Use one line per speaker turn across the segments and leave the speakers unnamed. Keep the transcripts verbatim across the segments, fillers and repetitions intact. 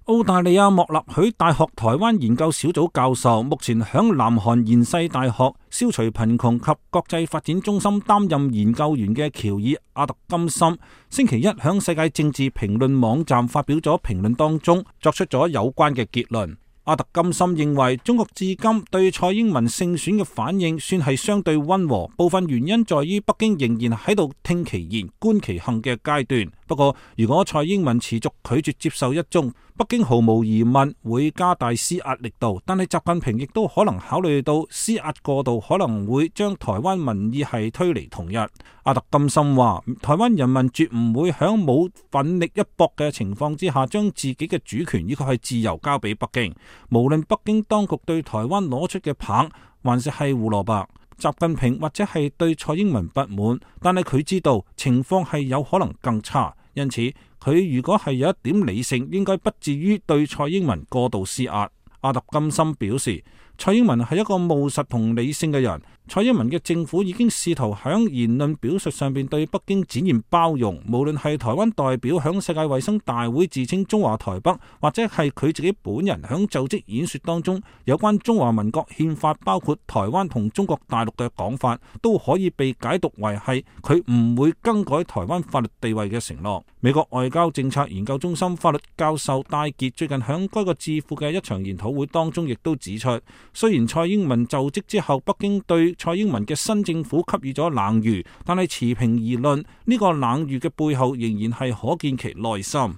澳大利亞莫納許大學台灣研究小組教授，目前響南韓延世大學消除貧窮及國際發展中心擔任研究員嘅喬爾阿特金森，星期一響世界政治評論網站發表咗評論當中，作出咗有關嘅結論。阿特金森認為，中國至今對蔡英文勝選嘅反應算係相對溫和，部分原因在於北京仍然喺度聽其言觀其行嘅階段。不過，如果蔡英文持續拒絕接受一中，北京毫無疑問會加大施壓力度，但係習近平亦都可能考慮到施壓過度可能會將台灣民意係推離統一。阿特金森話，台灣人民絕唔會響冇奮力一搏嘅情況之下，將自己嘅主權以及係自由交俾北京。無論北京當局對台灣攞出嘅棒還是係胡蘿蔔，習近平或者係對蔡英文不滿，但係佢知道情況係有可能更差，因此佢如果係有一點理性，應該不至於對蔡英文過度施壓。阿特金森表示，蔡英文係一個務實同理性嘅人。蔡英文嘅政府已經試圖響言論表述上邊對北京展現包容，無論係台灣代表響世界衛生大會自稱中華台北，或者係佢自己本人響就職演說當中有關中華民國憲法包括台灣同中國大陸嘅講法，都可以被解讀為係佢唔會更改台灣法律地位嘅承諾。美國外交政策研究中心法律教授戴傑最近響該個智庫嘅一場研討會當中亦都指出，雖然蔡英文就職之後北京對蔡英文嘅新政府給予咗冷遇，但係持平而論，呢、這個冷遇嘅背後仍然係可見其內心。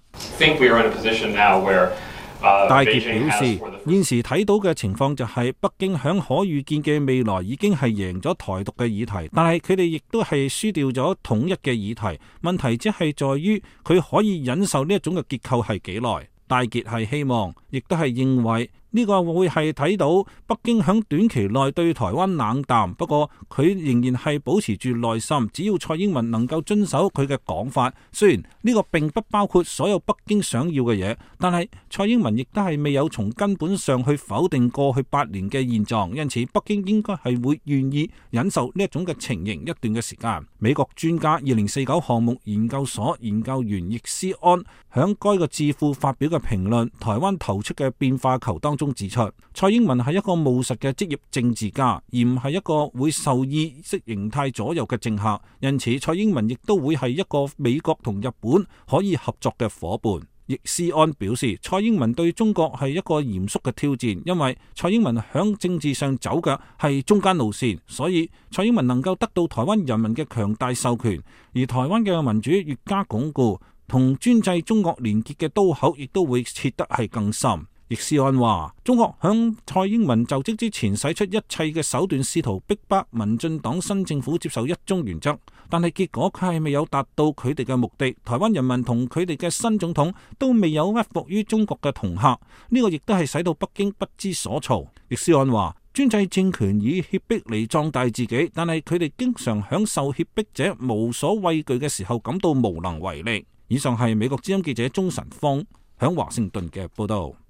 戴傑表示，現時睇到嘅情況就係北京響可預見嘅未來已經係贏咗台獨嘅議題，但係佢哋亦都係輸掉咗統一嘅議題。問題只係在於佢可以忍受呢一種嘅結構係幾耐。戴傑係希望，亦都係認為呢個會係睇到北京響短期內對台灣冷淡，不過佢仍然係保持住耐心，只要蔡英文能夠遵守佢嘅講法。雖然呢個並不包括所有北京想要嘅嘢，但係蔡英文亦都係未有從根本上去否定過去八年嘅現狀，因此北京應該係會願意忍受呢一種嘅情形一段嘅時間。美國專家二零四九項目研究所研究員易思安響該個智庫發表嘅評論《台灣投出嘅變化球》當中指出，蔡英文係一個務實嘅職業政治家，而唔係一個會受意識形態左右嘅政客。因此，蔡英文亦都會係一個美國同日本可以合作嘅夥伴。易思安表示，蔡英文對中國係一個嚴肅嘅挑戰，因為蔡英文響政治上走嘅係中間路線，所以蔡英文能夠得到台灣人民嘅強大授權，而台灣嘅民主越加鞏固，同專制中國連結嘅刀口亦都會切得係更深。易思安話，中國響蔡英文就職之前使出一切嘅手段，試圖逼迫民進黨新政府接受一中原則，但係結果佢係未有達到佢哋嘅目的。台灣人民同佢哋嘅新總統都未有屈服於中國嘅恫嚇，呢個亦都係使到北京不知所措。易思安話，專制政權以脅迫嚟壯大自己，但係佢哋經常享受脅迫者無所畏懼嘅時候感到無能為力。以上係美國之音記者鍾晨峰響華盛頓嘅報道。